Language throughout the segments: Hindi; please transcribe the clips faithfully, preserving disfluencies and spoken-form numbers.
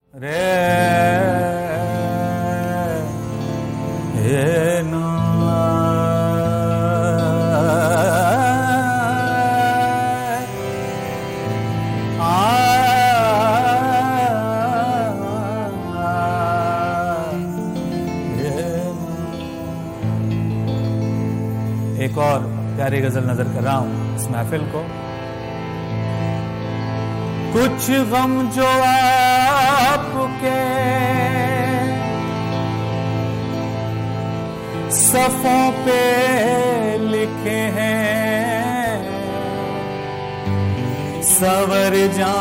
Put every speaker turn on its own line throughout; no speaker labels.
रे ये ना एक और प्यारी गजल नजर कर रहा हूं इस महफिल को। कुछ गम जो आपके सफ़ों पे लिखे हैं, सवर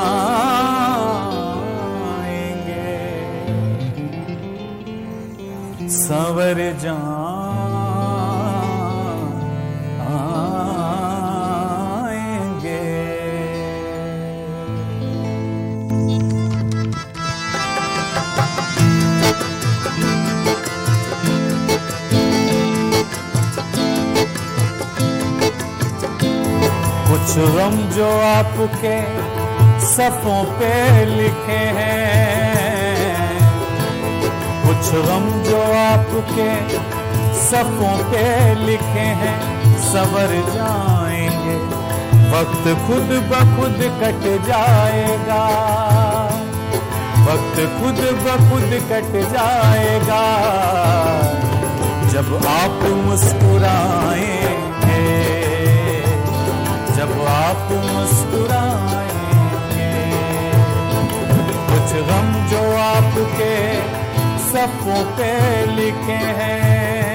जाएंगे सवर जाएंगे। कुछ गम जो आपके सफ़ों पे लिखे हैं, कुछ गम जो आपके सफ़ों पे लिखे हैं, सवर जाएंगे। वक्त खुद ब खुद कट जाएगा, वक्त खुद ब खुद कट जाएगा, जब आप मुस्कुराएंगे, जब आप मुस्कुराएंगे। कुछ गम जो आपके सफ़ों पे लिखे हैं।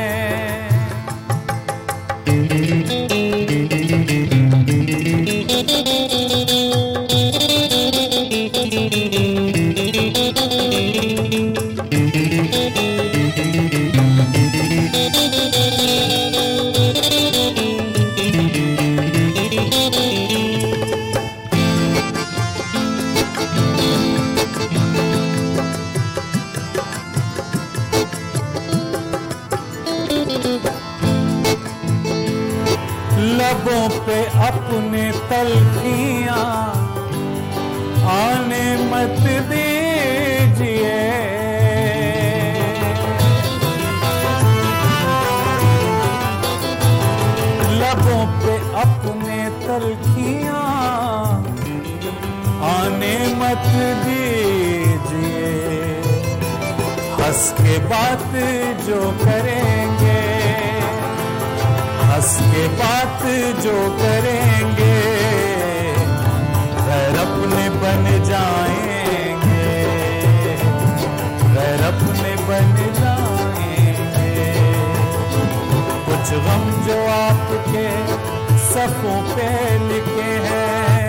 लबों पे अपने तलखियां आने मत दीजिए, लबों पे अपने तलखियां आने मत दीजिए। हंस के बात जो करेंगे, हंस के बात जो करेंगे, गैर अपने बन जाएंगे, गैर अपने बन जाएंगे। कुछ गम जो आपके सफ़ों पे लिखे हैं।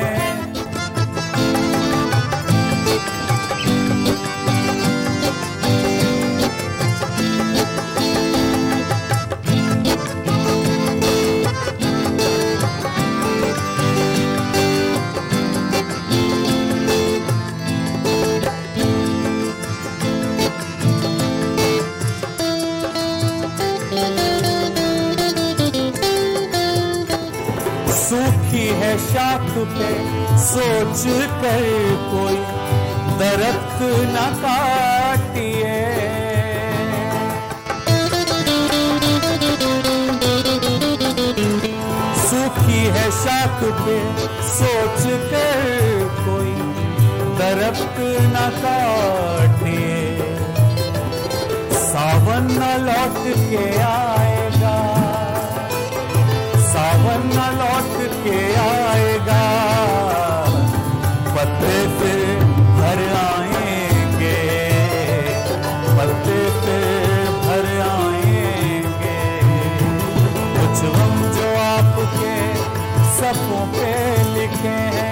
सूखी है शाख पे सोच कर कोई दरख्त न काटिए, सूखी है शाख पे सोच कर कोई दरख्त न काटिए। सावन न लौट के आएगा, सावन न लौट के आएगा, पत्ते फिर भर आएंगे, पत्ते फिर भर आएंगे। कुछ गम जो आपके सफ़ों पे लिखे हैं।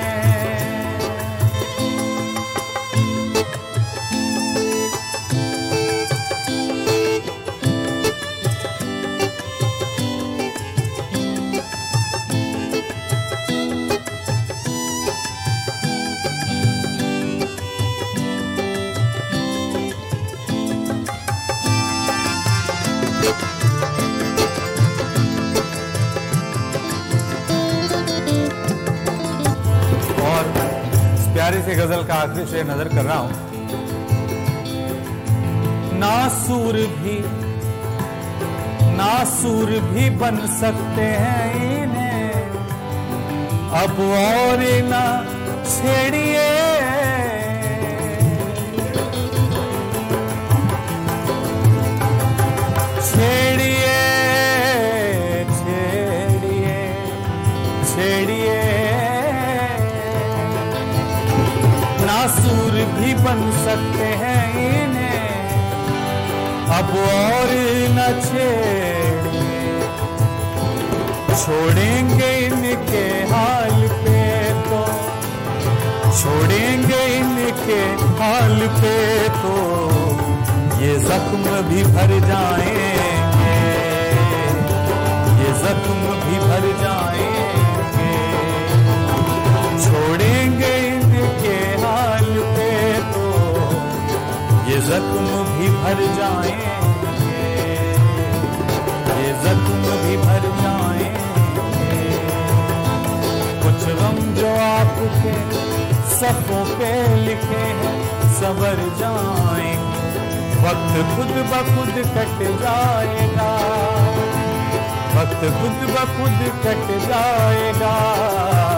प्यारी सी गजल का आखिरी शेर नजर कर रहा हूं। नासूर भी नासूर भी बन सकते हैं इन्हें, अब और ना छेड़िए। छेड़िए छेड़िए छेड़िए, नासूर भी बन सकते हैं इन्हें, अब और न छेड़िए। छोड़ेंगे इनके हाल पे तो, छोड़ेंगे इनके हाल पे तो, ये जख्म भी भर जाएंगे, ये जख्म भी भर जाएंगे। छोड़ेंगे इनके हाल पे तो, ये जख्म भी भर जाएंगे, ये जख्म भी भर जाएंगे। कुछ गम जो आपके सफ़ों पे लिखे हैं संवर जाएंगे, वक्त खुद ब खुद कट जाएगा, वक्त खुद ब खुद कट जाएगा।